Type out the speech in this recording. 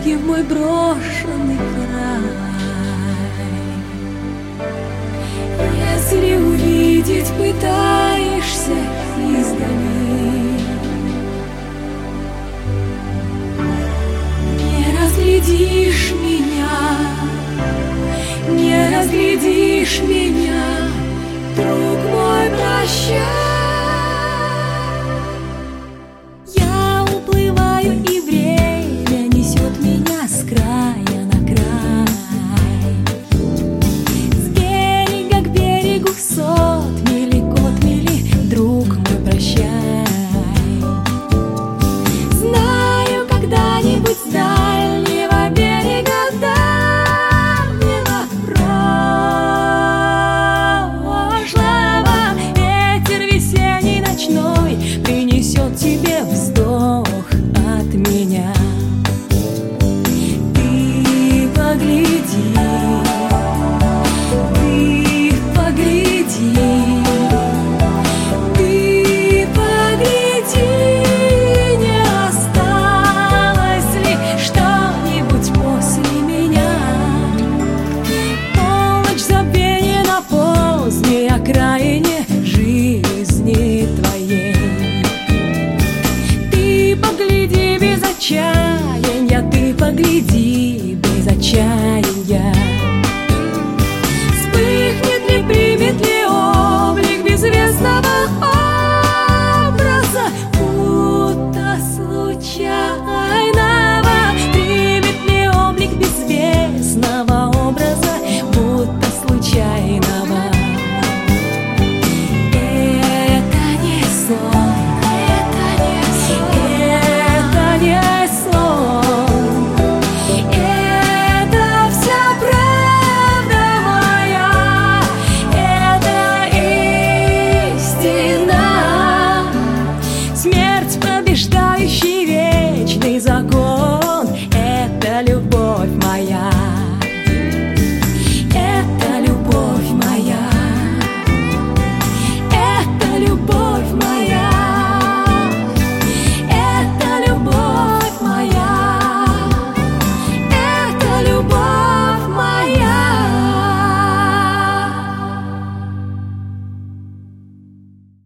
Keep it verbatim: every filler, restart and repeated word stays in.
дороги в мой брошенный край. Если увидеть пытаешься издали, не разглядишь меня, не разглядишь меня, друг мой, прощай. Я уплываю, и время несет меня с края на край, с берега к берегу, в сот мили, кот мили, друг мой, прощай. Знаю, когда-нибудь с дальнего берега принесет тебе вздох от меня. Ты погляди, ты погляди, ты погляди, не осталось ли что-нибудь после меня. Полночь забвения на поздней окраине жизни твоей. Погляди без отчаяния, ты погляди без отчаяния.